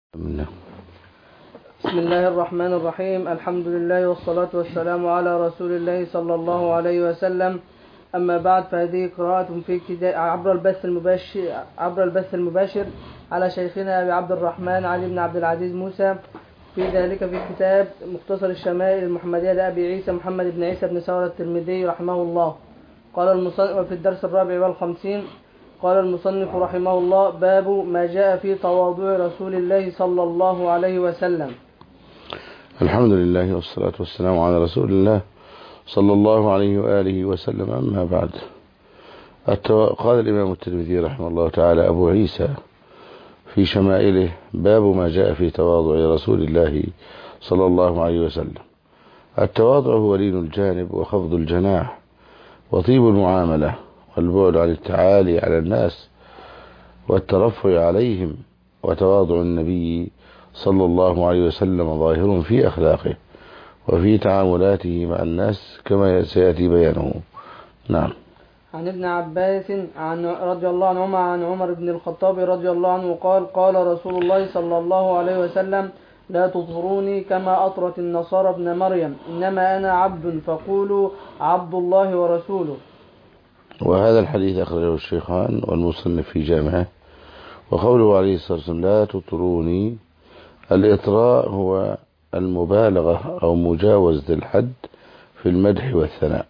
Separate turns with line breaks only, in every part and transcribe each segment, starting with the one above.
بسم
الله الرحمن الرحيم. الحمد لله والصلاة والسلام على رسول الله صلى الله عليه وسلم. أما بعد، فهذه قراءة في كتاب عبر البث المباشر على شيخنا أبي عبد الرحمن علي بن عبد العزيز موسى، في ذلك في كتاب مختصر الشمائل المحمدية لأبي عيسى محمد بن عيسى بن ثورة الترمذي رحمه الله. قال المصنف في الدرس 54 قال المصنف رحمه الله: باب ما جاء في تواضع رسول الله صلى الله عليه وسلم.
الحمد لله والصلاة والسلام على رسول الله صلى الله عليه وآله وسلم. أما بعد، قال الإمام الترمذي رحمه الله تعالى أبو عيسى في شمائله: باب ما جاء في تواضع رسول الله صلى الله عليه وسلم. التواضع هو لين الجانب وخفض الجناح وطيب المعاملة والبعد عن التعالي على الناس والترفع عليهم. وتواضع النبي صلى الله عليه وسلم ظاهر في أخلاقه وفي تعاملاته مع الناس كما سيأتي بيانه. نعم.
عن ابن عباس رضي الله عنهما عن عمر بن الخطاب رضي الله عنه قال: قال رسول الله صلى الله عليه وسلم: لا تطروني كما أطرت النصارى ابن مريم، إنما أنا عبد فقولوا عبد الله ورسوله.
وهذا الحديث أخرجه الشيخان والمصنف في جامعه. وقوله عليه الصلاة والسلام: لا تطروني، الإطراء هو المبالغة أو مجاوزة الحد في المدح والثناء.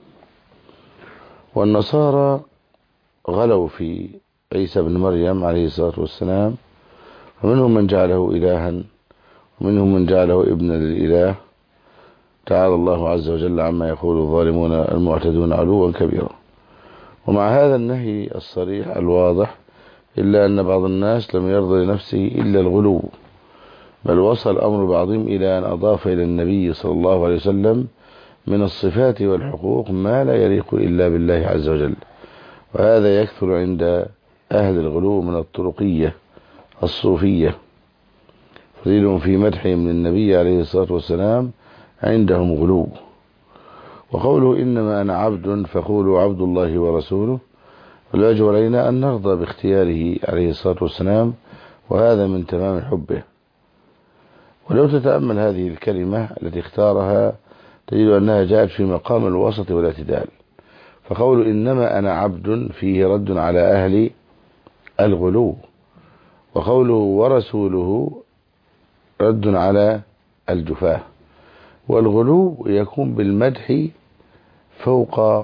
والنصارى غلوا في عيسى بن مريم عليه الصلاة والسلام، ومنهم من جعله إلها ومنهم من جعله ابنا للإله، تعالى الله عز وجل عما يقول الظالمون المعتدون علوا كبيرا. ومع هذا النهي الصريح الواضح، إلا أن بعض الناس لم يرضى لنفسه إلا الغلو، بل وصل أمر بعضهم إلى أن أضاف إلى النبي صلى الله عليه وسلم من الصفات والحقوق ما لا يليق إلا بالله عز وجل. وهذا يكثر عند أهل الغلو من الطرقية الصوفية، فضيلهم في مدحهم للنبي عليه الصلاة والسلام عندهم غلو. وقوله: إنما أنا عبد فقولوا عبد الله ورسوله، والواجب علينا أن نرضى باختياره عليه الصلاة والسلام، وهذا من تمام حبه. ولو تتأمل هذه الكلمة التي اختارها تجد أنها جاءت في مقام الوسط والاعتدال. فقول إنما أنا عبد فيه رد على أهل الغلو، وقوله ورسوله رد على الجفاه. والغلو يكون بالمدح فوق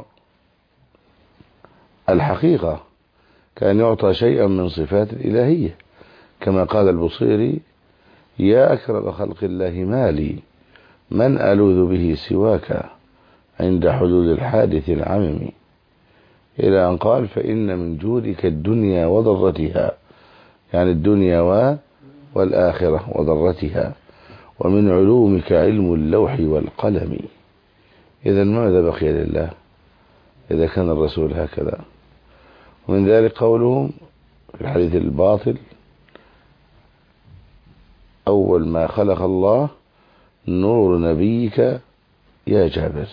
الحقيقة، كان يعطى شيئا من صفات الإلهية، كما قال البصيري: يا أكرم خلق الله مالي من ألوذ به سواك عند حدود الحادث العمم، إلى أن قال: فإن من جودك الدنيا وضرتها، يعني الدنيا والآخرة وضرتها، ومن علومك علم اللوح والقلم. إذا ماذا بقي لله إذا كان الرسول هكذا؟ ومن ذلك قولهم في الحديث الباطل: أول ما خلق الله نور نبيك يا جابر.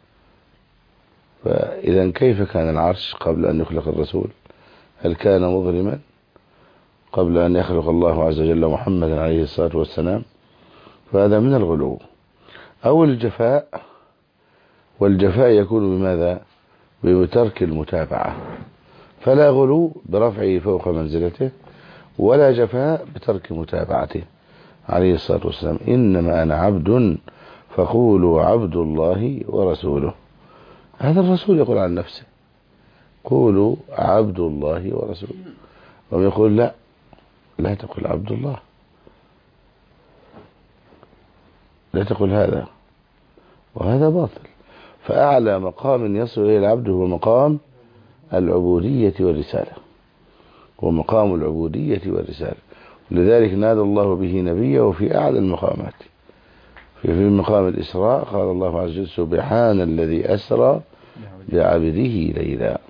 فإذا كيف كان العرش قبل أن يخلق الرسول؟ هل كان مظلما قبل أن يخلق الله عز وجل محمدا عليه الصلاة والسلام؟ فهذا من الغلو أو الجفاء. والجفاء يكون بماذا؟ بترك المتابعة. فلا غلو برفعه فوق منزلته، ولا جفاء بترك متابعته عليه الصلاة والسلام. إنما أنا عبد فقولوا عبد الله ورسوله. هذا الرسول يقول عن نفسه: قولوا عبد الله ورسوله. ويقول: لا تقل عبد الله، لا تقل هذا، وهذا باطل. فأعلى مقام يصل إليه العبد هو مقام العبودية والرسالة، ومقام العبودية والرسالة. لذلك نادى الله به نبيه وفي أعلى المقامات. في مقام الإسراء قال الله عز وجل: سبحان الذي أسرى بعبده ليلا.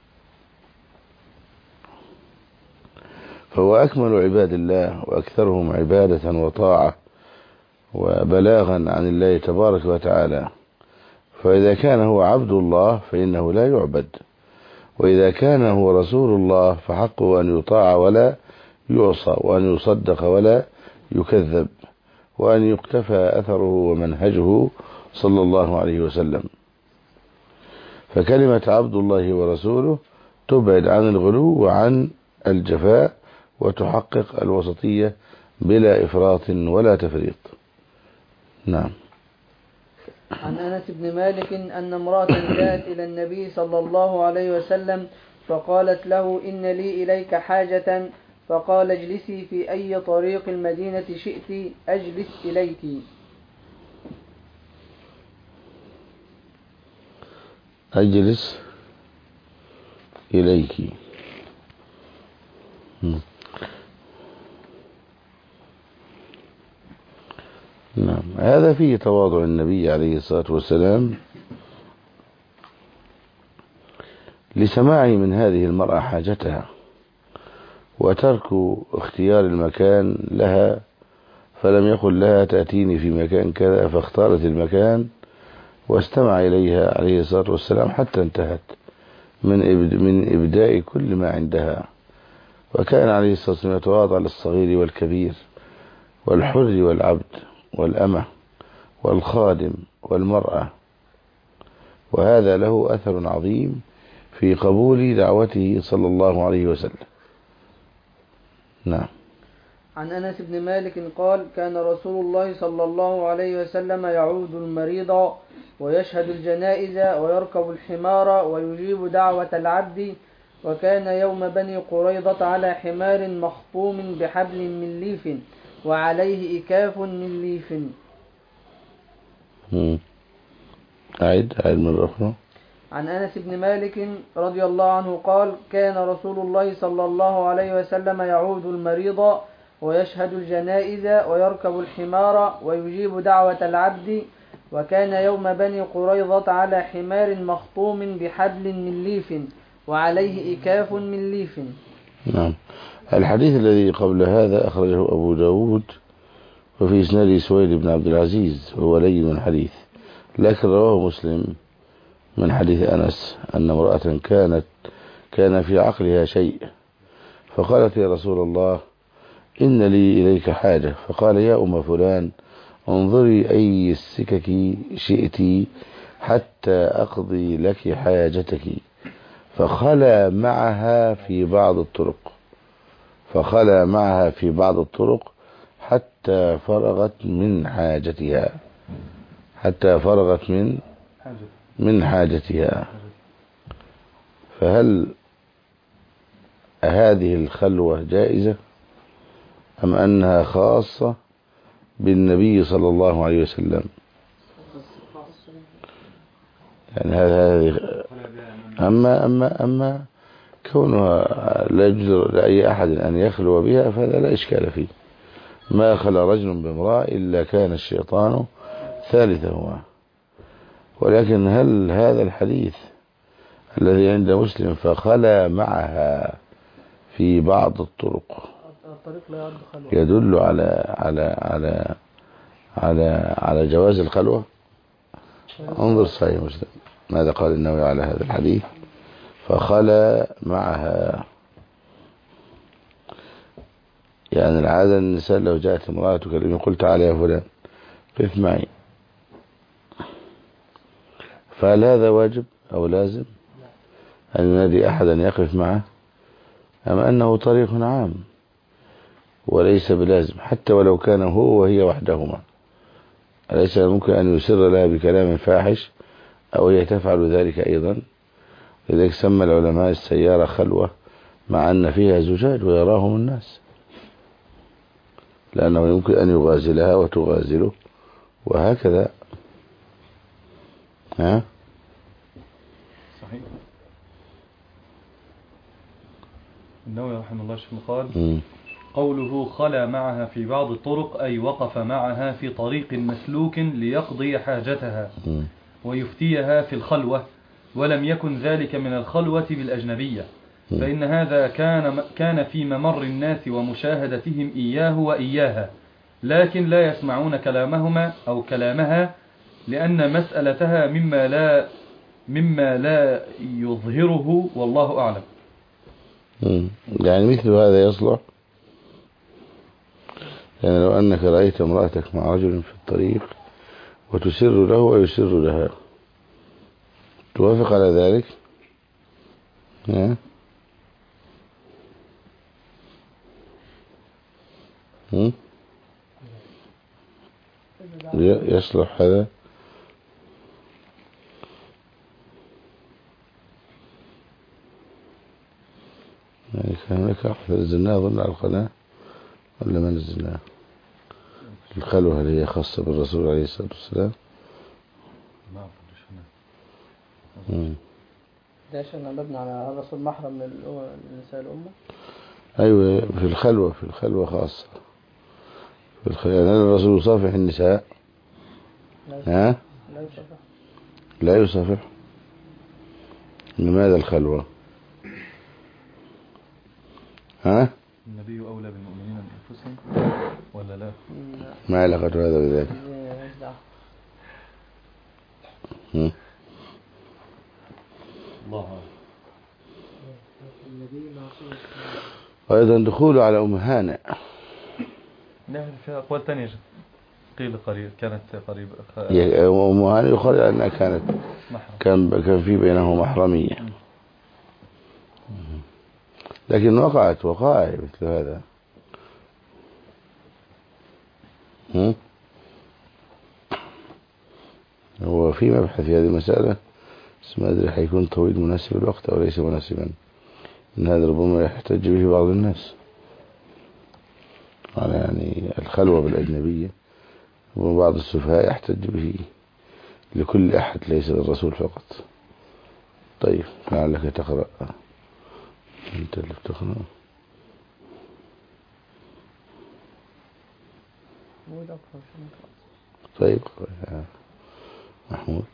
فهو أكمل عباد الله وأكثرهم عبادة وطاعة وبلاغا عن الله تبارك وتعالى. فإذا كان هو عبد الله فإنه لا يعبد، وإذا كان هو رسول الله فحقه أن يطاع ولا يعصى، وأن يصدق ولا يكذب، وأن يقتفى أثره ومنهجه صلى الله عليه وسلم. فكلمة عبد الله ورسوله تبعد عن الغلو وعن الجفاء، وتحقق الوسطية بلا إفراط ولا تفريط. نعم.
عن أنس بن مالك أن امرأة جاءت إلى النبي صلى الله عليه وسلم فقالت له: إن لي إليك حاجة. فقال: اجلسي في أي طريق المدينة شئت أجلس إليك.
أجلس إليك. نعم. هذا فيه تواضع النبي عليه الصلاة والسلام لسماعه من هذه المرأة حاجتها، وترك اختيار المكان لها، فلم يقل لها تأتيني في مكان كذا، فاختارت المكان واستمع إليها عليه الصلاة والسلام حتى انتهت من إبداء كل ما عندها. وكان عليه الصلاة والسلام يتواضع للصغير والكبير والحر والعبد والأمة والخادم والمرأة، وهذا له أثر عظيم في قبول دعوته صلى الله عليه وسلم. نعم.
عن أنس بن مالك قال: كان رسول الله صلى الله عليه وسلم يعود المريض ويشهد الجنائز ويركب الحمار ويجيب دعوة العبد. وكان يوم بني قريظة على حمار مخطوم بحبل من ليف وعليه إكاف من ليف.
أعد مرة أخرى.
عن أنس بن مالك رضي الله عنه قال: كان رسول الله صلى الله عليه وسلم يعود المريض ويشهد الجنائز ويركب الحمار ويجيب دعوة العبد. وكان يوم بني قريظة على حمار مخطوم بحبل من ليف وعليه إكاف من ليف.
نعم. الحديث الذي قبل هذا أخرجه أبو داود، وفي إسناده سويد بن عبد العزيز، وهو لين الحديث، لكن رواه مسلم من حديث أنس أن امرأة كان في عقلها شيء، فقالت: يا رسول الله، إن لي إليك حاجة. فقال: يا أم فلان، انظري أي السكك شئت حتى أقضي لك حاجتك. فخلى معها في بعض الطرق حتى فرغت من حاجتها. فهل هذه الخلوة جائزة أم أنها خاصة بالنبي صلى الله عليه وسلم؟ يعني هذه أما كونها لا يجوز لأي أحد أن يخلو بها فهذا لا إشكال فيه. ما خلى رجل بامرأة إلا كان الشيطان ثالثهما. ولكن هل هذا الحديث الذي عند مسلم فخلى معها في بعض الطرق يدل على جواز الخلوة؟ انظر صحيح مسلم ماذا قال النووي على هذا الحديث: فخلى معها. يعني العادة النساء لو جاءت امرأة تكلمني قلت: تعالى يا فلان قف معي، فهل هذا واجب أو لازم أن ينادي أحدا يقف معه، أم أنه طريق عام وليس بلازم حتى ولو كان هو وهي وحدهما؟ أليس ممكن أن يسر لها بكلام فاحش أو هي تفعل ذلك أيضا؟ لذلك سمى العلماء السيارة خلوة مع أن فيها زجاج ويراهم الناس، لأنه يمكن أن يغازلها وتغازله وهكذا. ها؟
صحيح. النووي رحمه الله قال: قوله خلى معها في بعض الطرق أي وقف معها في طريق مسلوك ليقضي حاجتها ويفتيها في الخلوة، ولم يكن ذلك من الخلوة بالأجنبية، فإن هذا كان في ممر الناس ومشاهدتهم إياه وإياها، لكن لا يسمعون كلامهما أو كلامها، لأن مسألتها مما لا يظهره، والله أعلم.
يعني مثل هذا يصلح يعني لو أنك رأيت امرأتك مع رجل في الطريق وتسر له ويسر لها، توافق على ذلك؟ يصلح هذا؟ يعني كان لك أحد نزلناه أظن على القناة ولا ما نزلناه؟ الخلوة اللي هي خاصة بالرسول عليه الصلاة والسلام.
ما
ده عشان نبني على الرسول محرم من نساء الأمة.
أيوة، في الخلوة خاصة. يعني الرسول يصافح النساء؟
لا يصافح.
لا يصافح. لماذا الخلوة؟
النبي أولى بالمؤمنين من أنفسهم ولا لا؟
ما علاقة هذا بذلك؟
الله.
وأيضا دخوله على أم هانئ.
لا، في أقوال تانية قيل قريب كانت قريبة.
أم هانئ يقال أنها كان في بينه محرمية، لكن وقعت وقائع مثل هذا. هو في مبحث في هذه المسألة، بس ما أدري حيكون طويل مناسب الوقت أو ليس مناسبا، إن هذا ربما يحتج به بعض الناس على يعني الخلوة بالأجنبية، وبعض السفهاء يحتج به لكل أحد ليس للرسول فقط. طيب لعلك تقرأ أنت اللي بتقرأ. طيب يا محمود.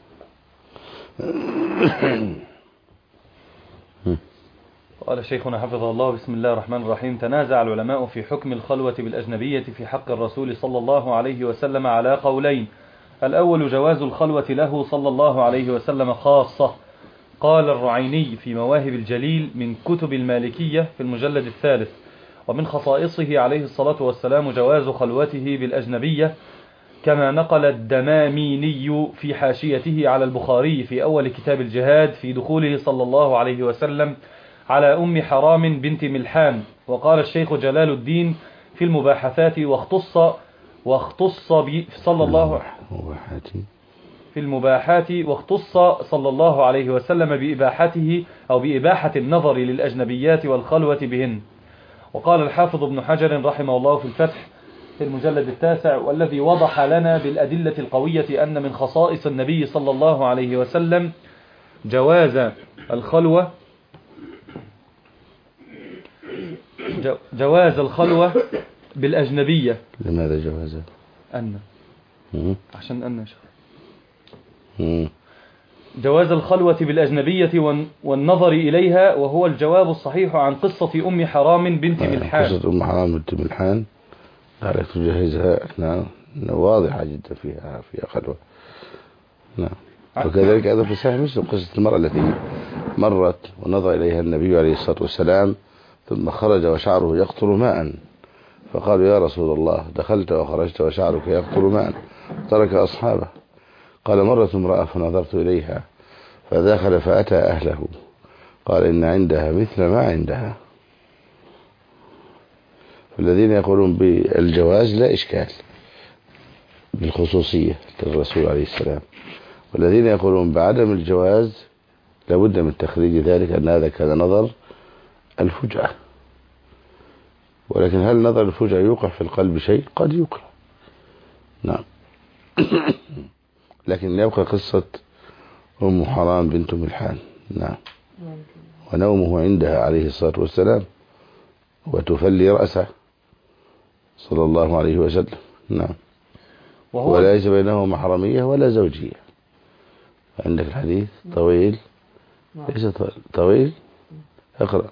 قال شيخنا حفظه الله: بسم الله الرحمن الرحيم. تنازع العلماء في حكم الخلوة بالأجنبية في حق الرسول صلى الله عليه وسلم على قولين. الأول جواز الخلوة له صلى الله عليه وسلم خاصة. قال الرعيني في مواهب الجليل من كتب المالكية في المجلد الثالث: ومن خصائصه عليه الصلاة والسلام جواز خلوته بالأجنبية، كما نقل الدماميني في حاشيته على البخاري في أول كتاب الجهاد في دخوله صلى الله عليه وسلم على أم حرام بنت ملحان. وقال الشيخ جلال الدين في المباحثات واختص صلى الله في المباحات واختص صلى الله عليه وسلم بإباحته أو بإباحة النظر للأجنبيات والخلوة بهن. وقال الحافظ ابن حجر رحمه الله في الفتح في المجلد التاسع: والذي وضح لنا بالأدلة القوية أن من خصائص النبي صلى الله عليه وسلم جواز الخلوة بالأجنبية.
لماذا جوازه؟
عشان جواز الخلوة بالأجنبية والنظر إليها، وهو الجواب الصحيح عن قصة أم حرام بنت ملحان.
قصة أم حرام بنت ملحان عليك تجهزها. نعم، واضحة جدا فيها خلوة. نعم. وكذلك أيضا في صحيح مسلم قصة المرأة التي مرت ونظر إليها النبي عليه الصلاة والسلام ثم خرج وشعره يقطر ماء، فقالوا: يا رسول الله، دخلت وخرجت وشعرك يقطر ماء. ترك أصحابه. قال: مرت امرأة فنظرت إليها فدخل فأتى أهله، قال: إن عندها مثل ما عندها. فالذين يقولون بالجواز لا إشكال بالخصوصية للرسول عليه السلام، والذين يقولون بعدم الجواز لابد من تخريج ذلك، أن هذا كان نظر الفجأة. ولكن هل نظر الفجأة يوقع في القلب شيء؟ قد يوقع. نعم. لكن يبقى قصة أم حرام بنت ملحان. نعم. ونومه عندها عليه الصلاة والسلام وتفلي رأسه صلى الله عليه وسلم. نعم. وليس بينه محرمية ولا زوجية. عندك الحديث طويل. ليس طويل. اقرأ.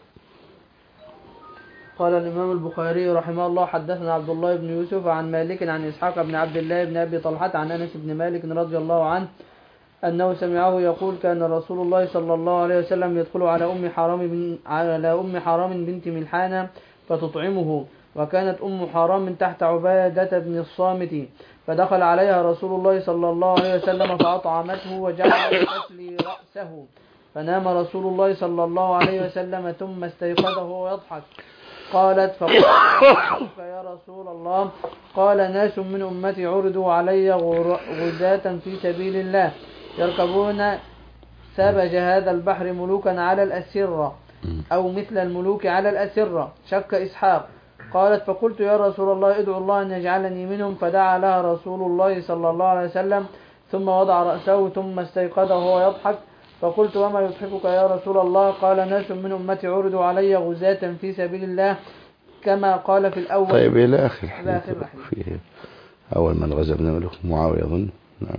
قال الإمام البخاري رحمه الله: حدثنا عبد الله بن يوسف عن مالك عن إسحاق بن عبد الله بن أبي طلحة عن أنس بن مالك رضي الله عنه أنه سمعه يقول: كان رسول الله صلى الله عليه وسلم يدخل على أم حرام بنت ملحان فتطعمه، وكانت أم حرام تحت عبادة بن الصامت، فدخل عليها رسول الله صلى الله عليه وسلم فأطعمته وجعلت تسلي رأسه، فنام رسول الله صلى الله عليه وسلم ثم استيقظه وهو يضحك. قالت فقلت يا رسول الله، قال ناس من أمتي عرضوا علي غزاة في سبيل الله يركبون سبج هذا البحر ملوكا على الأسرة أو مثل الملوك على الأسرة، شك إسحاق. قالت فقلت يا رسول الله ادعو الله أن يجعلني منهم، فدعا لها رسول الله صلى الله عليه وسلم ثم وضع رأسه ثم استيقظ وهو يضحك. فقلت وما يضحكك يا رسول الله؟ قال ناس من أمتي عرضوا علي غزاة في سبيل الله كما قال في الأول.
طيب إلى آخر فيه أول من غزا ابن ملوك معاوية أظن. نعم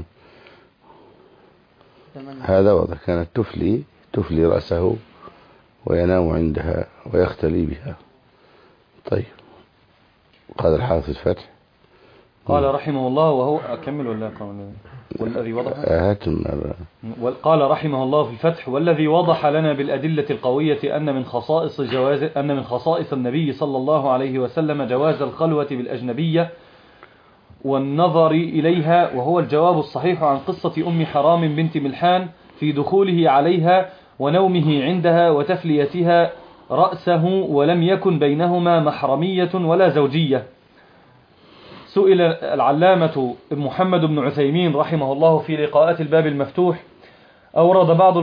هذا وضع كانت تفلي رأسه وينام عندها ويختلي بها. طيب قال الحافظ الفتح
قال رحمه الله وهو أكمل ولا والذي وضح قال رحمه الله في الفتح والذي وضح لنا بالأدلة القوية أن من خصائص النبي صلى الله عليه وسلم جواز الخلوة بالأجنبية والنظر إليها، وهو الجواب الصحيح عن قصة أم حرام بنت ملحان في دخوله عليها ونومه عندها وتفليتها رأسه ولم يكن بينهما محرمية ولا زوجية. سئل العلامة محمد بن عثيمين رحمه الله في لقاءات الباب المفتوح أورد بعض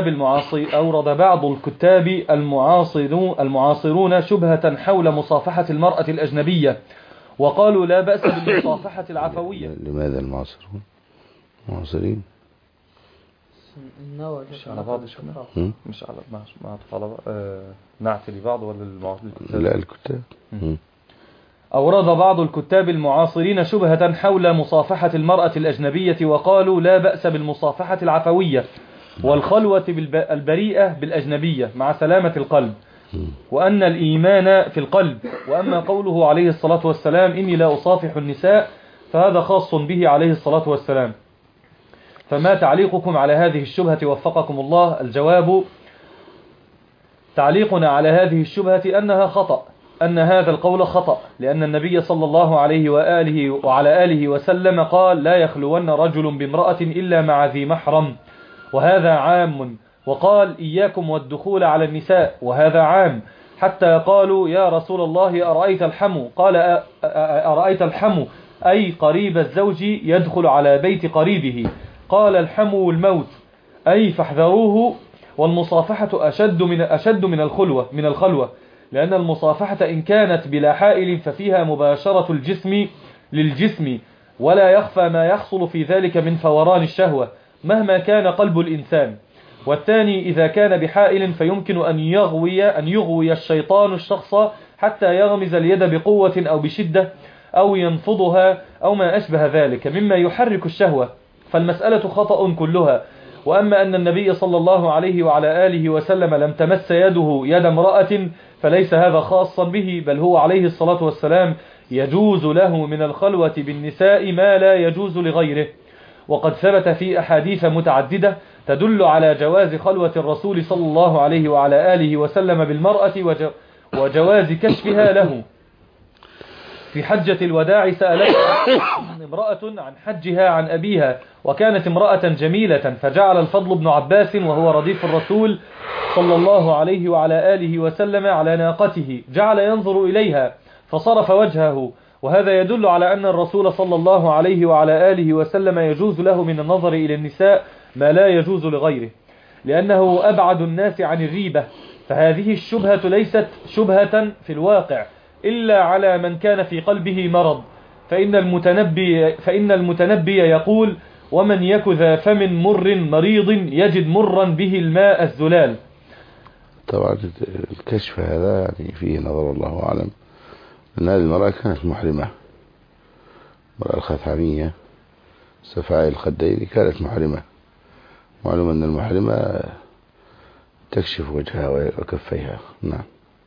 الكتاب المعاصرون شبهة حول مصافحة المرأة الأجنبية وقالوا لا بأس بالمصافحة العفوية.
لماذا المعاصرين؟
مش على بعض مش على نعت لبعض ولا الكتاب؟
لا الكتاب.
أورد بعض الكتاب المعاصرين شبهة حول مصافحة المرأة الأجنبية وقالوا لا بأس بالمصافحة العفوية والخلوة البريئة بالأجنبية مع سلامة القلب، وأن الإيمان في القلب. وأما قوله عليه الصلاة والسلام إني لا أصافح النساء فهذا خاص به عليه الصلاة والسلام. فما تعليقكم على هذه الشبهة وفقكم الله؟ الجواب تعليقنا على هذه الشبهة أنها خطأ، أن هذا القول خطأ، لأن النبي صلى الله عليه وآله وعلى آله وسلم قال لا يخلون رجل بامرأة إلا مع ذي محرم، وهذا عام، وقال إياكم والدخول على النساء، وهذا عام، حتى قالوا يا رسول الله أرأيت الحمو؟ قال أرأيت الحمو أي قريب الزوج يدخل على بيت قريبه، قال الحمو الموت أي فاحذروه. والمصافحة أشد من الخلوة، لأن المصافحة إن كانت بلا حائل ففيها مباشرة الجسم للجسم، ولا يخفى ما يحصل في ذلك من فوران الشهوة مهما كان قلب الإنسان. والثاني إذا كان بحائل فيمكن أن يغوي الشيطان الشخص حتى يغمز اليد بقوة أو بشدة أو ينفضها أو ما أشبه ذلك مما يحرك الشهوة، فالمسألة خطأ كلها. وأما أن النبي صلى الله عليه وعلى آله وسلم لم تمس يده يد امرأة فليس هذا خاصا به، بل هو عليه الصلاة والسلام يجوز له من الخلوة بالنساء ما لا يجوز لغيره. وقد ثبت في أحاديث متعددة تدل على جواز خلوة الرسول صلى الله عليه وعلى آله وسلم بالمرأة وجواز كشفها له. في حجة الوداع سألت امرأة عن حجها عن أبيها، وكانت امرأة جميلة، فجعل الفضل بن عباس وهو رديف الرسول صلى الله عليه وعلى آله وسلم على ناقته جعل ينظر إليها فصرف وجهه، وهذا يدل على أن الرسول صلى الله عليه وعلى آله وسلم يجوز له من النظر إلى النساء ما لا يجوز لغيره، لأنه أبعد الناس عن الريبة. فهذه الشبهة ليست شبهة في الواقع إلا على من كان في قلبه مرض، فإن المتنبي يقول ومن يك ذا فم مر مريض يجد مرا به الماء الزلال.
طبعا الكشف هذا يعني فيه نظر الله أعلم، أن هذه المرأة كانت محرمة، المرأة الخثعمية سفعاء الخدين كانت محرمة، معلوم أن المحرمة تكشف وجهها وكفيها. نعم.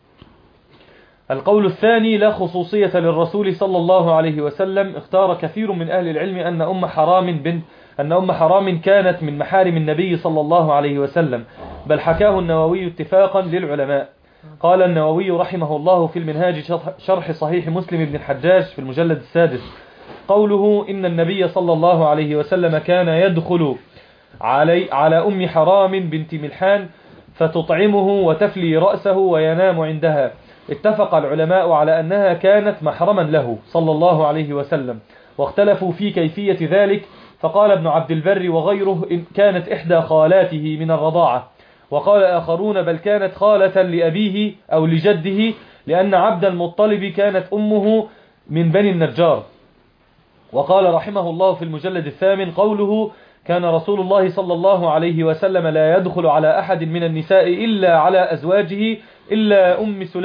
القول الثاني لا خصوصية للرسول صلى الله عليه وسلم. اختار كثير من أهل العلم أن أم حرام كانت من محارم النبي صلى الله عليه وسلم، بل حكاه النووي اتفاقا للعلماء. قال النووي رحمه الله في المنهاج شرح صحيح مسلم بن الحجاج في المجلد السادس: قوله إن النبي صلى الله عليه وسلم كان يدخل على أم حرام بنت ملحان فتطعمه وتفلي رأسه وينام عندها. اتفق العلماء على أنها كانت محرما له صلى الله عليه وسلم، واختلفوا في كيفية ذلك، فقال ابن عبد البر وغيره إن كانت إحدى خالاته من الرضاعة، وقال آخرون بل كانت خالة لأبيه أو لجده، لأن عبد المطلب كانت أمه من بني النجار. وقال رحمه الله في المجلد الثامن: قوله كان رسول الله صلى الله عليه وسلم لا يدخل على أحد من النساء إلا على أزواجه إلا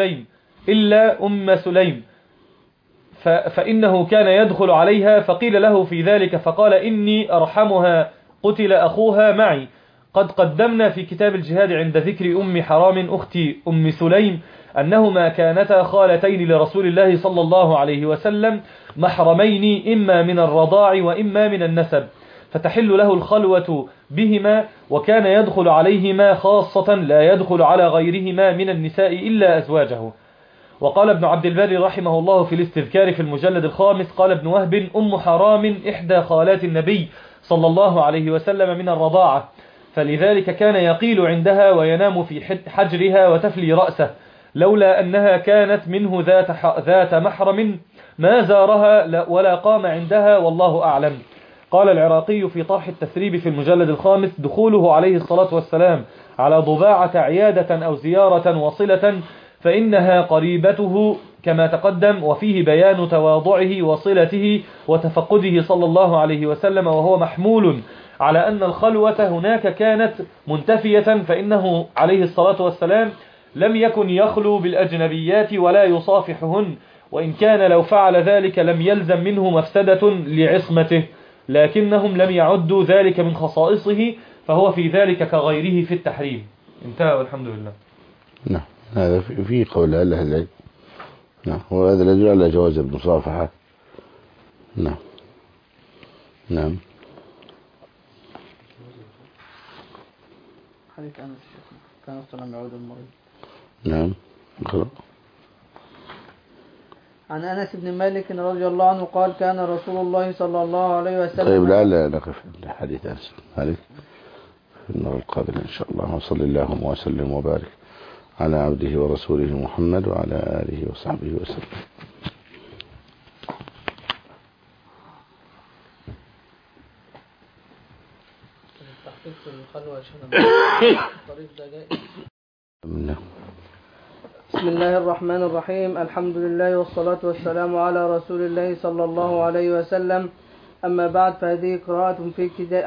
أم سليم فإنه كان يدخل عليها، فقيل له في ذلك فقال إني أرحمها قتل أخوها معي. قد قدمنا في كتاب الجهاد عند ذكر أم حرام أخت أم سليم أنهما كانتا خالتين لرسول الله صلى الله عليه وسلم محرمين إما من الرضاع وإما من النسب، فتحل له الخلوة بهما، وكان يدخل عليهما خاصة لا يدخل على غيرهما من النساء إلا أزواجه. وقال ابن عبد البر رحمه الله في الاستذكار في المجلد الخامس: قال ابن وهب أم حرام إحدى خالات النبي صلى الله عليه وسلم من الرضاعة، فلذلك كان يقيل عندها وينام في حجرها وتفلي رأسه، لولا أنها كانت منه ذات محرم ما زارها ولا قام عندها والله أعلم. قال العراقي في طرح التثريب في المجلد الخامس: دخوله عليه الصلاة والسلام على ضباعة عيادة أو زيارة وصلة فإنها قريبته كما تقدم، وفيه بيان تواضعه وصلته وتفقده صلى الله عليه وسلم، وهو محمول على أن الخلوة هناك كانت منتفية، فإنه عليه الصلاة والسلام لم يكن يخلو بالأجنبيات ولا يصافحهن، وإن كان لو فعل ذلك لم يلزم منه مفسدة لعصمته، لكنهم لم يعدوا ذلك من خصائصه، فهو في ذلك كغيره في التحريم. انتهى والحمد لله.
نعم، هذا في قول أهل العلم. نعم، وهذا الذي على جواز المصافحة. نعم نعم.
حديث أنس كان السلام يعود المريض.
نعم.
عن أنس بن مالك رضي الله عنه قال كان رسول الله صلى الله عليه وسلم.
طيب لعل نقف عند حديث أنس عليك في المرة القادمة إن شاء الله. وصلى اللهم وسلم وبارك على عبده ورسوله محمد وعلى آله وصحبه وسلم.
بسم الله الرحمن الرحيم. الحمد لله والصلاة والسلام على رسول الله صلى الله عليه وسلم. أما بعد، فهذه قراءة في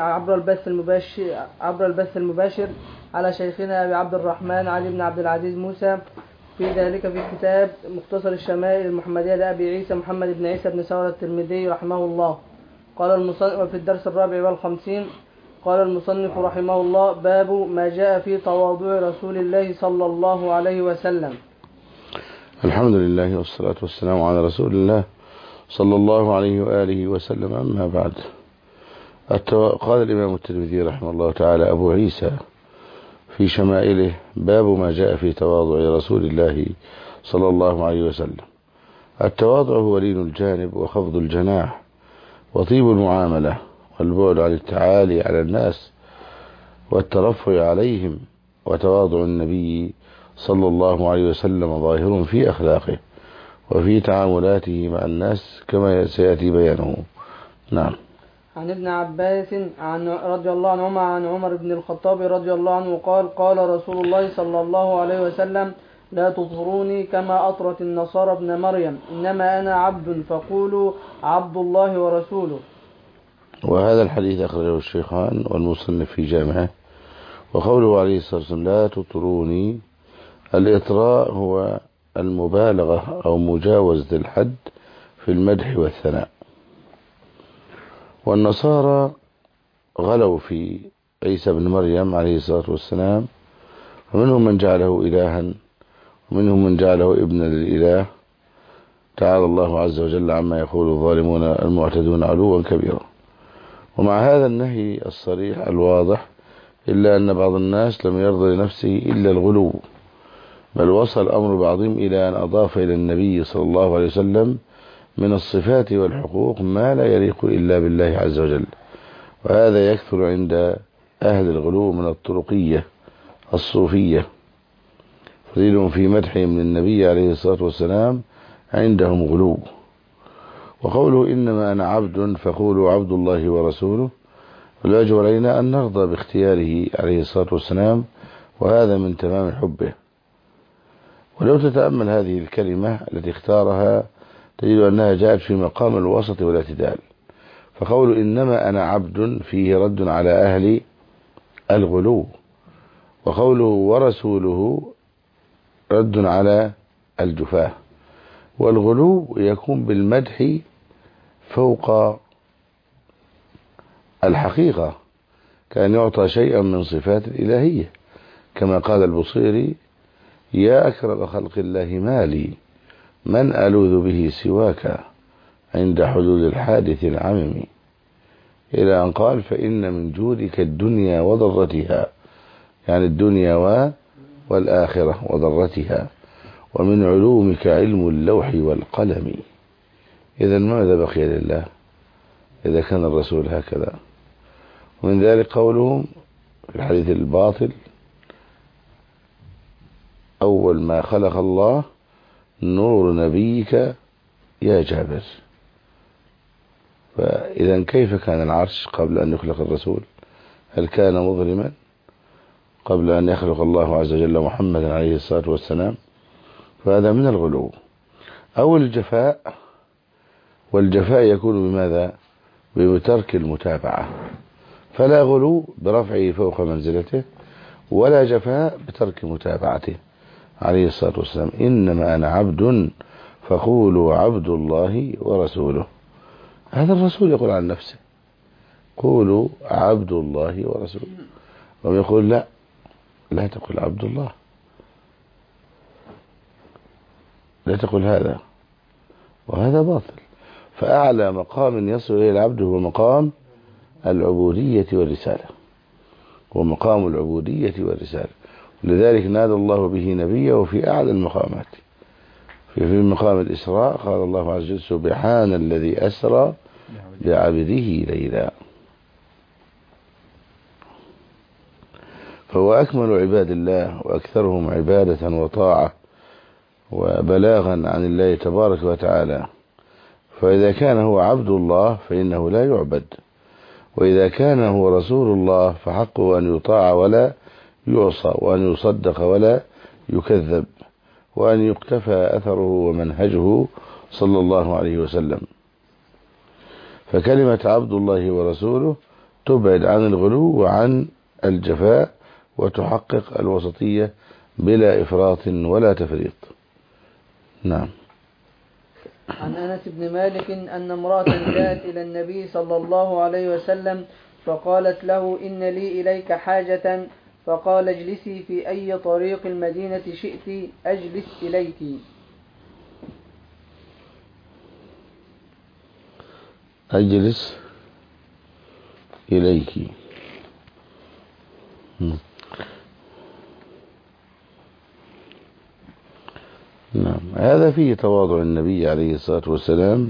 عبر البث المباشر على شيخنا أبي عبد الرحمن علي بن عبد العزيز موسى، في ذلك في كتاب مختصر الشمائل المحمدية لأبي عيسى محمد بن عيسى بن ثورة الترمذي رحمه الله. قال المصنف في الدرس 54 قال المصنف رحمه الله: باب ما جاء في تواضع رسول الله صلى الله عليه وسلم.
الحمد لله والصلاة والسلام على رسول الله صلى الله عليه وآله وسلم. أما بعد، قال الإمام الترمذي رحمه الله تعالى أبو عيسى في شمائله: باب ما جاء في تواضع رسول الله صلى الله عليه وسلم. التواضع هو لين الجانب وخفض الجناح وطيب المعاملة والبعد عن التعالي على الناس والترفع عليهم. وتواضع النبي صلى الله عليه وسلم ظاهر في أخلاقه وفي تعاملاته مع الناس كما سيأتي بيانه. نعم.
عن ابن عباس رضي الله عنهما عن عمر بن الخطاب رضي الله عنه قال: قال رسول الله صلى الله عليه وسلم: لا تطروني كما أطرت النصارى ابن مريم، إنما أنا عبد فقولوا عبد الله ورسوله.
وهذا الحديث أخرجه الشيخان والمصنف في جامعه. وقوله عليه الصلاة والسلام: لا تطروني، الإطراء هو المبالغة أو مجاوزة الحد في المدح والثناء. والنصارى غلوا في عيسى بن مريم عليه الصلاة والسلام، ومنهم من جعله إلها ومنهم من جعله ابنا للإله، تعالى الله عز وجل عما يقول الظالمون المعتدون علوا كبيرا. ومع هذا النهي الصريح الواضح، إلا أن بعض الناس لم يرضى لنفسه إلا الغلو، بل وصل الأمر بعضهم إلى أن أضاف إلى النبي صلى الله عليه وسلم من الصفات والحقوق ما لا يليق إلا بالله عز وجل. وهذا يكثر عند أهل الغلو من الطرقية الصوفية، فضيلهم في مدحهم للنبي عليه الصلاة والسلام عندهم غلو. وقوله إنما أنا عبد فقولوا عبد الله ورسوله، والواجب علينا أن نرضى باختياره عليه الصلاة والسلام، وهذا من تمام حبه. ولو تتأمل هذه الكلمة التي اختارها تجد أنها جاءت في مقام الوسط والاعتدال. فقول إنما أنا عبد فيه رد على أهل الغلو، وقوله ورسوله رد على الجفاة. والغلو يكون بالمدح فوق الحقيقة، كان يعطى شيئا من صفات الإلهية، كما قال البصيري يا أكرم خلق الله مالي من ألوذ به سواك عند حدود الحادث العمم، إلى أن قال فإن من جودك الدنيا وضرتها، يعني الدنيا والآخرة وضرتها، ومن علومك علم اللوح والقلم. إذا ماذا بقي لله إذا كان الرسول هكذا؟ ومن ذلك قولهم في الحديث الباطل أول ما خلق الله نور نبيك يا جابر. فإذا كيف كان العرش قبل أن يخلق الرسول؟ هل كان مظلما قبل أن يخلق الله عز وجل محمدا عليه الصلاة والسلام؟ فهذا من الغلو أو الجفاء. والجفاء يكون بماذا؟ بترك المتابعة، فلا غلو برفعه فوق منزلته، ولا جفاء بترك متابعته عليه الصلاة والسلام. إنما أنا عبد فقولوا عبد الله ورسوله. هذا الرسول يقول عن نفسه قولوا عبد الله ورسوله، ويقول لا تقل عبد الله، لا تقل هذا، وهذا باطل. فأعلى مقام يصل إليه العبد هو مقام العبودية والرسالة، ومقام العبودية والرسالة. لذلك نادى الله به نبيه في أعلى المقامات. في مقام الإسراء قال الله عز وجل سبحان الذي أسرى بعبده ليلا. فهو أكمل عباد الله وأكثرهم عبادة وطاعة وبلاغا عن الله تبارك وتعالى. فإذا كان هو عبد الله فإنه لا يعبد، وإذا كان هو رسول الله فحقه أن يطاع ولا يعصى، وأن يصدق ولا يكذب، وأن يقتفى أثره ومنهجه صلى الله عليه وسلم. فكلمة عبد الله ورسوله تبعد عن الغلو وعن الجفاء، وتحقق الوسطية بلا إفراط ولا تفريط. نعم.
عن أنس بن مالك أن امرأة جاءت إلى النبي صلى الله عليه وسلم فقالت له إن لي إليك حاجة، فقال اجلسي في أي طريق المدينة شئت أجلس إليك.
أجلس إليك. نعم. هذا فيه تواضع النبي عليه الصلاة والسلام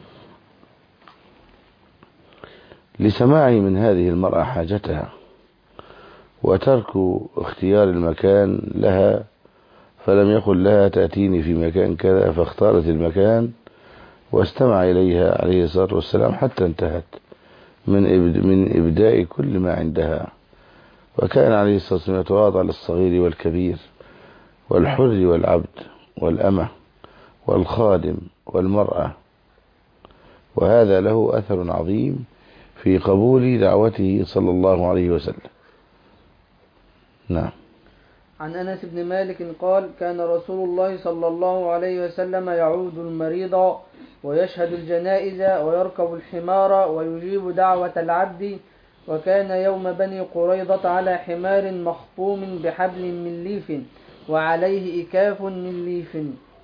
لسماعه من هذه المرأة حاجتها، وترك اختيار المكان لها، فلم يقل لها تأتيني في مكان كذا، فاختارت المكان واستمع إليها عليه الصلاة والسلام حتى انتهت من إبداء كل ما عندها. وكان عليه الصلاة والسلام يتواضع للصغير والكبير والحر والعبد والأمة والخادم والمرأة، وهذا له أثر عظيم في قبول دعوته صلى الله عليه وسلم. نعم.
عن أنس بن مالك قال كان رسول الله صلى الله عليه وسلم يعود المريض ويشهد الجنائز ويركب الحمار ويجيب دعوة العبد، وكان يوم بني قريظة على حمار مخطوم بحبل من ليف وعليه إكاف من ليف.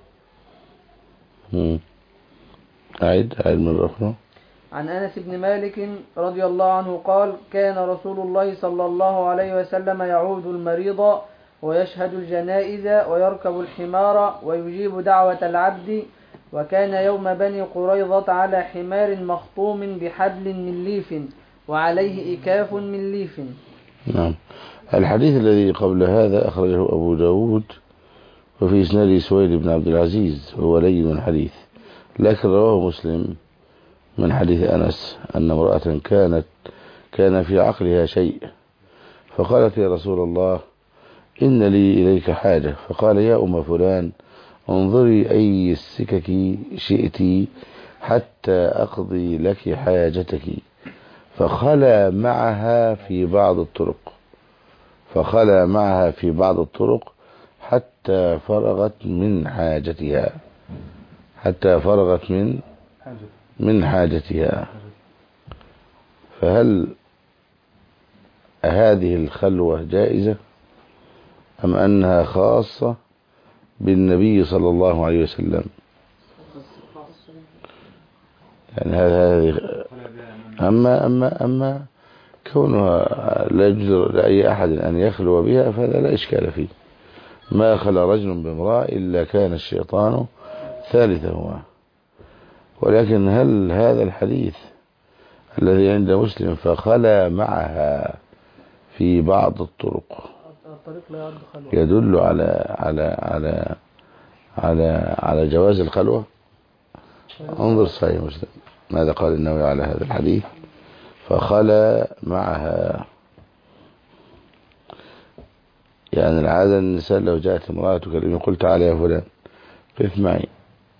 أعد مرة أخرى.
عن أنس بن مالك رضي الله عنه قال كان رسول الله صلى الله عليه وسلم يعود المريض ويشهد الجنائز ويركب الحمار ويجيب دعوة العبد. وكان يوم بني قريظة على حمار مخطوم بحبل من ليف وعليه إكاف من ليف.
نعم. الحديث الذي قبل هذا أخرجه أبو داود وفي إسناده سويد بن عبد العزيز وهو لين الحديث، لكن رواه مسلم من حديث أنس أن امرأة كان في عقلها شيء فقالت يا رسول الله إن لي إليك حاجة، فقال يا أم فلان انظري أي السكك شئت حتى أقضي لك حاجتك، فخلى معها في بعض الطرق حتى فرغت من حاجتها. فهل هذه الخلوة جائزة أم أنها خاصة بالنبي صلى الله عليه وسلم؟ يعني هذه أما كونها لا يجوز لأي أحد أن يخلو بها فهذا لا إشكال فيه. ما خلى رجل بامرأة إلا كان الشيطان ثالثهما. ولكن هل هذا الحديث الذي عند مسلم فخلى معها في بعض الطرق يدل على جواز الخلوة؟ انظر صحيح مسلم ماذا قال النووي على هذا الحديث، فخلى معها. يعني العادة النساء لو جاءت امرأة تكلمني قلت تعالى يا فلان قف معي،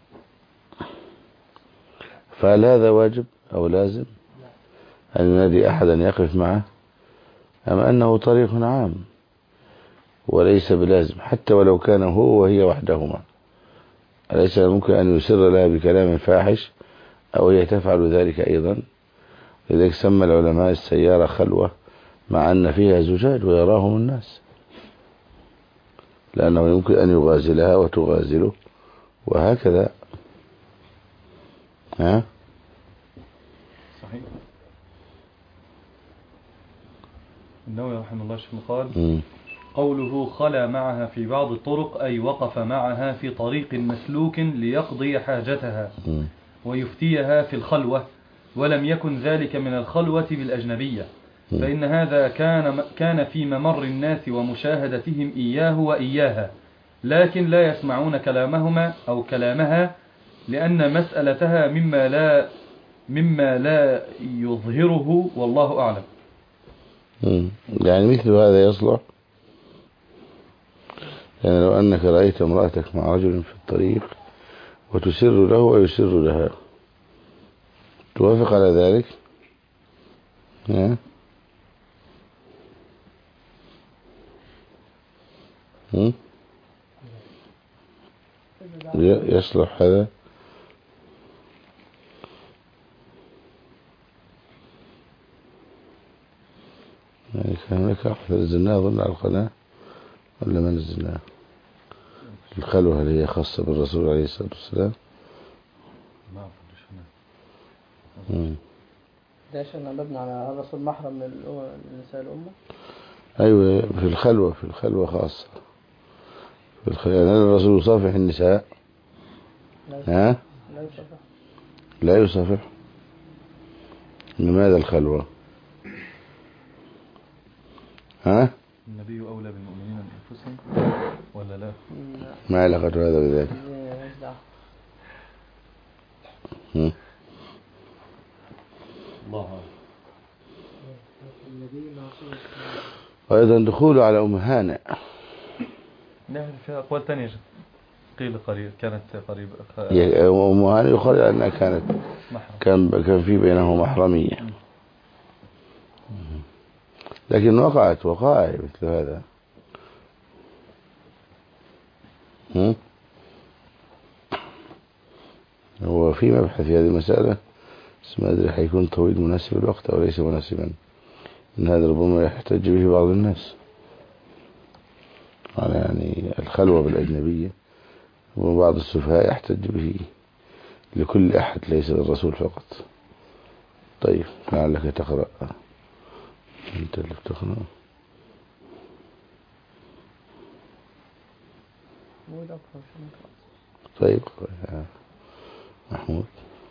فهل هذا واجب أو لازم أن ينادي أحدا يقف معه، أم أنه طريق عام وليس بلازم حتى ولو كان هو وهي وحدهما؟ أليس ممكن أن يسر لها بكلام فاحش أو هي تفعل ذلك أيضا؟ لذلك سمى العلماء السيارة خلوة مع أن فيها زجاج ويراهم الناس، لأنه يمكن أن يغازلها وتغازله وهكذا.
صحيح. النووي رحمه الله قال قوله خلى معها في بعض الطرق أي وقف معها في طريق مسلوك ليقضي حاجتها ويفتيها في الخلوة، ولم يكن ذلك من الخلوة بالأجنبية، فإن هذا كان في ممر الناس ومشاهدتهم إياه وإياها، لكن لا يسمعون كلامهما أو كلامها، لأن مسألتها مما لا يظهره، والله أعلم.
يعني مثل هذا يصلح، يعني لو أنك رأيت امرأتك مع رجل في الطريق وتسر له ويسر لها، توافق على ذلك؟ يصلح هذا؟ يعني كان هناك أحد نزلناه أظن على القناة ولا ما نزلناه؟ الخلوة اللي هي خاصة بالرسول عليه الصلاة والسلام.
ده عشان مبني على الرسول محرم لنساء الأمة.
أيوة في الخلوة خاصة يعني الرسول يصافح النساء؟ لا يصافح. لماذا الخلوة؟
النبي أولى بالمؤمنين من أنفسهم ولا لا؟
ما علاقة هذا بذلك؟
الله.
وأيضا دخوله على أم هانئ.
نعم في أقوال تانية قيل كانت قريبة.
أم هانئ يقال أنها كان في بينه محرمية، لكن وقعت وقائع مثل هذا. هو في مبحث في هذه المسألة بس ما أدري حيكون طويل مناسب الوقت أو ليس مناسبا، إن هذا ربما يحتج به بعض الناس على يعني الخلوة بالأجنبية، وبعض السفهاء يحتج به لكل أحد ليس للرسول فقط. طيب لعلك تقرأ أنت اللي بتقرأ.
محمود أكرم شنو.
طيب يا محمود.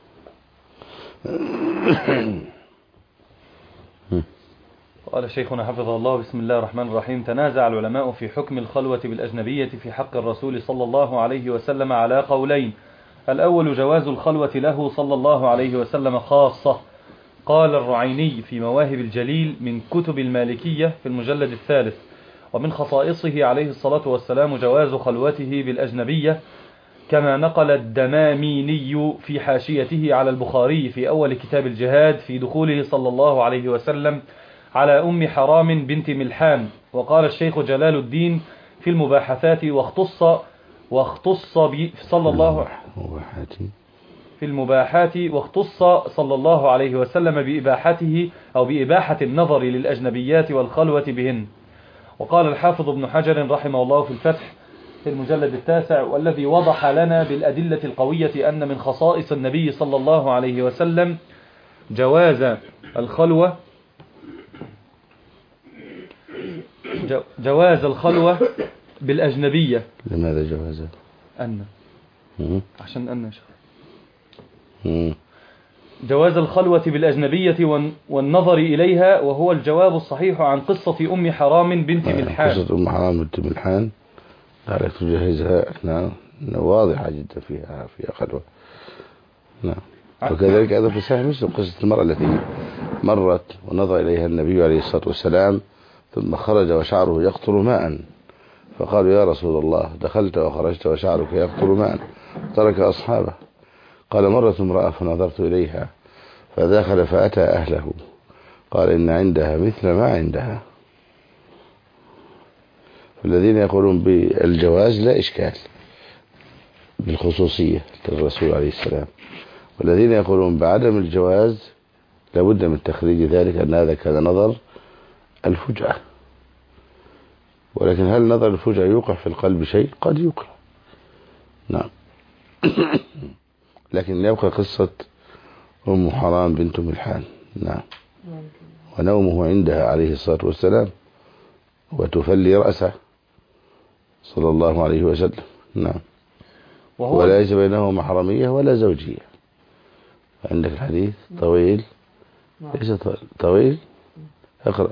قال شيخنا حفظه الله: بسم الله الرحمن الرحيم. تنازع العلماء في حكم الخلوة بالأجنبية في حق الرسول صلى الله عليه وسلم على قولين. الأول جواز الخلوة له صلى الله عليه وسلم خاصة. قال الرعيني في مواهب الجليل من كتب المالكية في المجلد الثالث: ومن خصائصه عليه الصلاة والسلام جواز خلوته بالأجنبية، كما نقل الدماميني في حاشيته على البخاري في أول كتاب الجهاد في دخوله صلى الله عليه وسلم على أم حرام بنت ملحان. وقال الشيخ جلال الدين في المباحثات واختص صلى الله في المباحات واختص صلى الله عليه وسلم بإباحته أو بإباحة النظر للأجنبيات والخلوة بهن. وقال الحافظ ابن حجر رحمه الله في الفتح في المجلد التاسع: والذي وضح لنا بالأدلة القوية أن من خصائص النبي صلى الله عليه وسلم جواز الخلوة بالأجنبية.
لماذا جواز؟
عشان جواز الخلوة بالأجنبية والنظر إليها، وهو الجواب الصحيح عن قصة أم حرام بنت ملحان.
قصة أم حرام بنت ملحان عليك تجهزها. نعم، واضحة جدا فيها خلوة. نعم. وكذلك أيضا في صحيح مسلم قصة المرأة التي مرت ونظر إليها النبي عليه الصلاة والسلام ثم خرج وشعره يقطر ماء، فقالوا: يا رسول الله، دخلت وخرجت وشعرك يقطر ماء، ترك أصحابه. قال: مرت امرأة فنظرت إليها فدخل فأتى أهله، قال: إن عندها مثل ما عندها. فالذين يقولون بالجواز لا إشكال بالخصوصية للرسول عليه السلام، والذين يقولون بعدم الجواز لابد من تخريج ذلك، أن هذا كان نظر الفجأة. ولكن هل نظر الفجأة يوقع في القلب شيء؟ قد يوقع. نعم. لكن يبقى قصة أم حرام بنت ملحان. نعم. ونومه عندها عليه الصلاة والسلام وتفلي رأسه صلى الله عليه وسلم. نعم. وليس بينه محرمية ولا زوجية. عندك الحديث طويل. ليس طويل. اقرأ.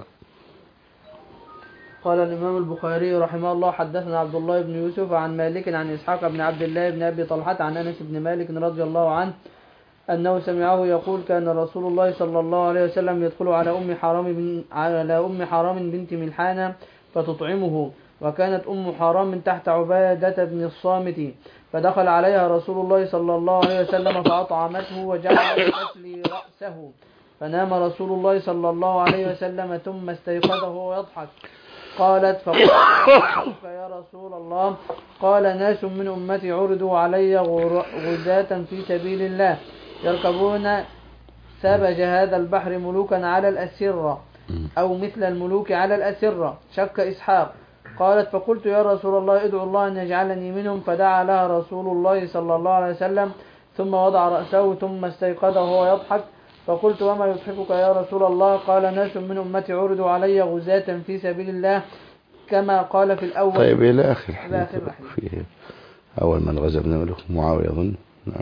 قال الإمام البخاري رحمه الله: حدثنا عبد الله بن يوسف عن مالك عن إسحاق بن عبد الله بن أبي طلحة عن أنس بن مالك رضي الله عنه أنه سمعه يقول: كان رسول الله صلى الله عليه وسلم يدخل على أم حرام بنت ملحان فتطعمه، وكانت أم حرام تحت عبادة بن الصامت، فدخل عليها رسول الله صلى الله عليه وسلم فأطعمته وجعلت تسلي رأسه، فنام رسول الله صلى الله عليه وسلم ثم استيقظه وهو يضحك. قالت: فقلت: يا رسول الله. قال: ناس من أمتي عرضوا علي غزاة في سبيل الله يركبون سبج هذا البحر ملوكا على الأسرة أو مثل الملوك على الأسرة. شك إسحاق. قالت: فقلت: يا رسول الله، ادعو الله أن يجعلني منهم. فدعا لها رسول الله صلى الله عليه وسلم ثم وضع رأسه ثم استيقظ وهو يضحك. فقلت: وما يضحكك يا رسول الله؟ قال: ناس من أمتي عرضوا علي غزاة في سبيل الله كما قال في الأول.
طيب إلى آخر فيه أول من غزا ابن ملوك معاوية أظن. نعم.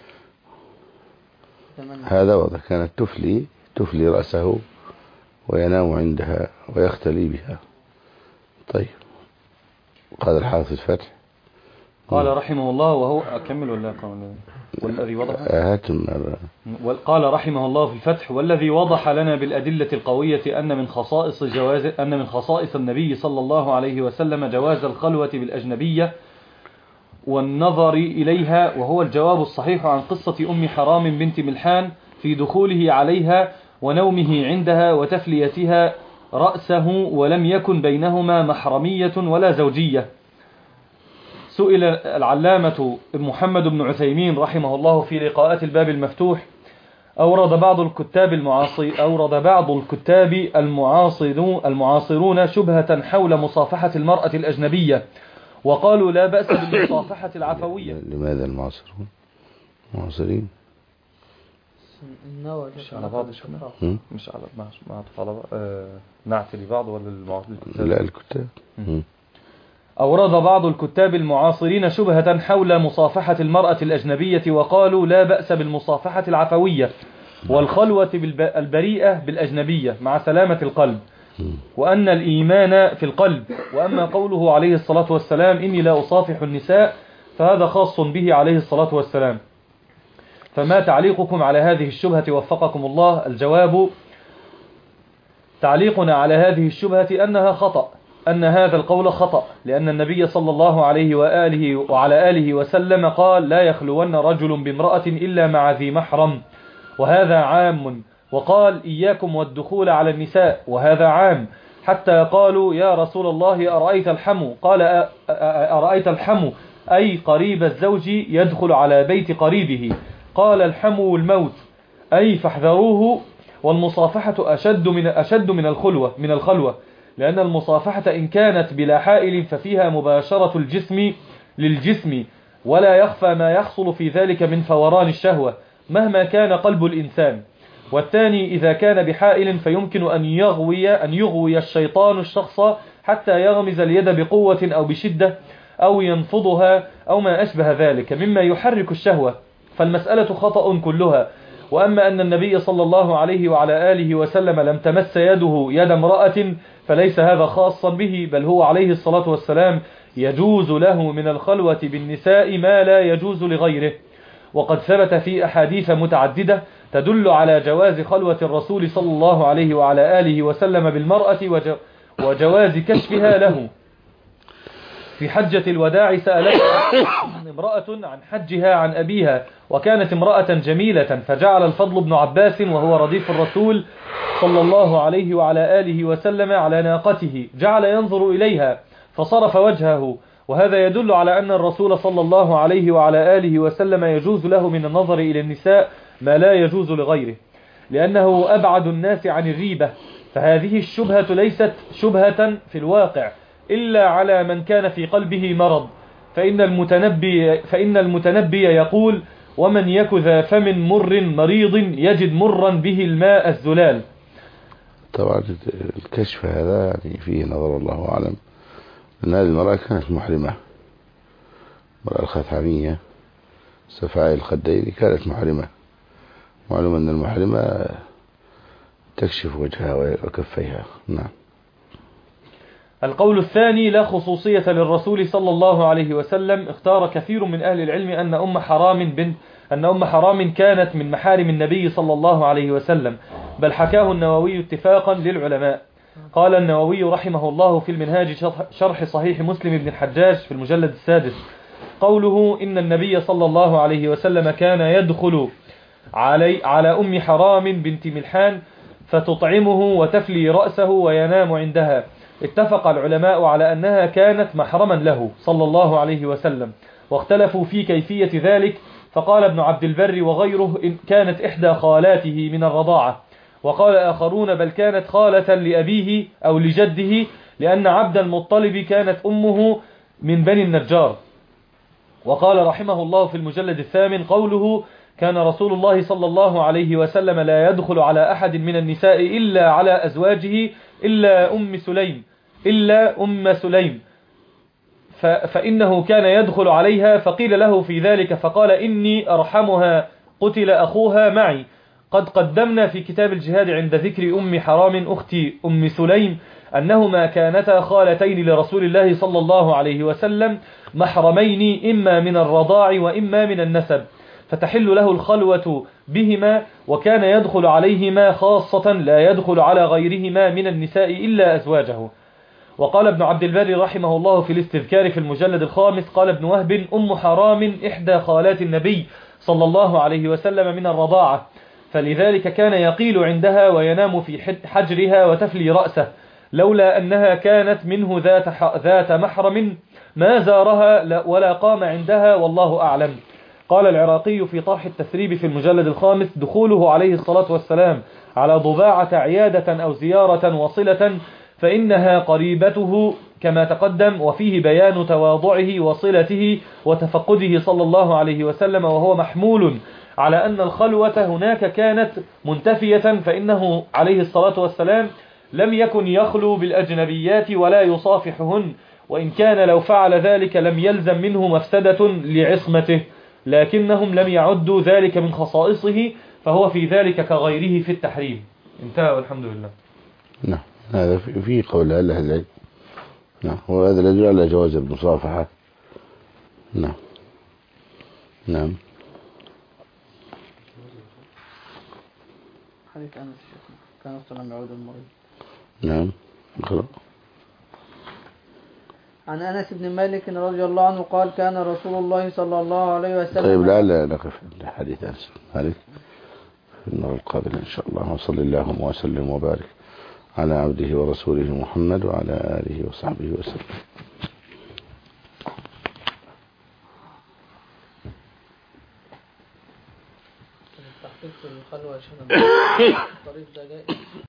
هذا وضع كانت تفلي رأسه وينام عندها ويختلي بها. طيب. قال الحافظ الفتح.
قال رحمه الله وهو أكمل ولا والذي وضح قال رحمه الله في الفتح: والذي وضح لنا بالأدلة القوية أن من خصائص النبي صلى الله عليه وسلم جواز الخلوة بالأجنبية والنظر إليها، وهو الجواب الصحيح عن قصة أم حرام بنت ملحان في دخوله عليها ونومه عندها وتفليتها رأسه، ولم يكن بينهما محرمية ولا زوجية. سئل العلامة محمد بن عثيمين رحمه الله في لقاءات الباب المفتوح: أورد بعض الكتاب المعاصرون شبهة حول مصافحة المرأة الأجنبية، وقالوا لا بأس بالمصافحة العفوية.
لماذا المعاصرون؟ معاصرين
مش على بعض مش على مع طلبة نعت لبعض ولا
لا الكتاب.
أورد بعض الكتاب المعاصرين شبهة حول مصافحة المرأة الأجنبية وقالوا لا بأس بالمصافحة العفوية والخلوة البريئة بالأجنبية مع سلامة القلب، وأن الإيمان في القلب. وأما قوله عليه الصلاة والسلام إني لا أصافح النساء فهذا خاص به عليه الصلاة والسلام. فما تعليقكم على هذه الشبهة وفقكم الله؟ الجواب: تعليقنا على هذه الشبهة أنها خطأ، أن هذا القول خطأ، لأن النبي صلى الله عليه وآله وعلى آله وسلم قال لا يخلون رجل بامرأة إلا مع ذي محرم، وهذا عام، وقال إياكم والدخول على النساء، وهذا عام، حتى قالوا يا رسول الله أرأيت الحمو؟ قال أرأيت الحمو أي قريب الزوج يدخل على بيت قريبه، قال الحمو الموت أي فاحذروه. والمصافحة أشد من الخلوة، لأن المصافحة إن كانت بلا حائل ففيها مباشرة الجسم للجسم، ولا يخفى ما يحصل في ذلك من فوران الشهوة مهما كان قلب الإنسان. والثاني إذا كان بحائل فيمكن أن يغوي الشيطان الشخص حتى يغمز اليد بقوة أو بشدة أو ينفضها أو ما أشبه ذلك مما يحرك الشهوة، فالمسألة خطأ كلها. وأما أن النبي صلى الله عليه وعلى آله وسلم لم تمس يده يد امرأة فليس هذا خاصا به، بل هو عليه الصلاة والسلام يجوز له من الخلوة بالنساء ما لا يجوز لغيره. وقد ثبت في أحاديث متعددة تدل على جواز خلوة الرسول صلى الله عليه وعلى آله وسلم بالمرأة وجواز كشفها له. في حجة الوداع سألت امرأة عن حجها عن أبيها، وكانت امرأة جميلة، فجعل الفضل بن عباس وهو رديف الرسول صلى الله عليه وعلى آله وسلم على ناقته جعل ينظر إليها فصرف وجهه، وهذا يدل على أن الرسول صلى الله عليه وعلى آله وسلم يجوز له من النظر إلى النساء ما لا يجوز لغيره، لأنه أبعد الناس عن الريبة. فهذه الشبهة ليست شبهة في الواقع إلا على من كان في قلبه مرض، فإن المتنبي يقول ومن يك ذا فم مر مريض يجد مرا به الماء الزلال.
طبعا الكشف هذا يعني فيه نظر الله أعلم، أن هذه المرأة كانت محرمة، المرأة الخثعمية سفاعي الخدين كانت محرمة، معلوم أن المحرمة تكشف وجهها وكفيها. نعم.
القول الثاني لا خصوصية للرسول صلى الله عليه وسلم. اختار كثير من أهل العلم أن أم حرام كانت من محارم النبي صلى الله عليه وسلم، بل حكاه النووي اتفاقا للعلماء. قال النووي رحمه الله في المنهاج شرح صحيح مسلم بن الحجاج في المجلد السادس قوله إن النبي صلى الله عليه وسلم كان يدخل على أم حرام بنت ملحان فتطعمه وتفلي رأسه وينام عندها. اتفق العلماء على أنها كانت محرما له صلى الله عليه وسلم، واختلفوا في كيفية ذلك، فقال ابن عبد البر وغيره إن كانت إحدى خالاته من الرضاعة، وقال آخرون بل كانت خالة لأبيه أو لجده، لأن عبد المطلب كانت أمه من بني النجار. وقال رحمه الله في المجلد الثامن قوله كان رسول الله صلى الله عليه وسلم لا يدخل على أحد من النساء إلا على أزواجه إلا أم سليم فإنه كان يدخل عليها، فقيل له في ذلك فقال إني أرحمها قتل أخوها معي. قد قدمنا في كتاب الجهاد عند ذكر أم حرام أخت أم سليم أنهما كانتا خالتين لرسول الله صلى الله عليه وسلم محرمين إما من الرضاع وإما من النسب، فتحل له الخلوة بهما، وكان يدخل عليهما خاصة لا يدخل على غيرهما من النساء إلا أزواجه. وقال ابن عبد البر رحمه الله في الاستذكار في المجلد الخامس قال ابن وهب أم حرام إحدى خالات النبي صلى الله عليه وسلم من الرضاعة، فلذلك كان يقيل عندها وينام في حجرها وتفلي رأسه، لولا أنها كانت منه ذات محرم ما زارها ولا قام عندها والله أعلم. قال العراقي في طرح التثريب في المجلد الخامس دخوله عليه الصلاة والسلام على ضباعة عيادة أو زيارة وصلة فإنها قريبته كما تقدم، وفيه بيان تواضعه وصلته وتفقده صلى الله عليه وسلم، وهو محمول على أن الخلوة هناك كانت منتفية، فإنه عليه الصلاة والسلام لم يكن يخلو بالأجنبيات ولا يصافحهن، وإن كان لو فعل ذلك لم يلزم منه مفسدة لعصمته، لكنهم لم يعدوا ذلك من خصائصه، فهو في ذلك كغيره في التحريم. انتهى والحمد لله.
نعم، هذا في قول أهل العلم. نعم، وهذا لا يدل على جواز المصافحة. نعم. نعم.
حديث أنس كان السلام يعود المريض.
نعم. خلاص.
عن أنس بن مالك رضي الله عنه قال كان رسول الله صلى الله عليه وسلم.
طيب لعل نقف عند حديث أنس مالك في المرة القادمة إن شاء الله. وصلى اللهم وسلم وبارك على عبده ورسوله محمد وعلى آله وصحبه وسلم.
التحقيق في الخلوة طريق ده جائز.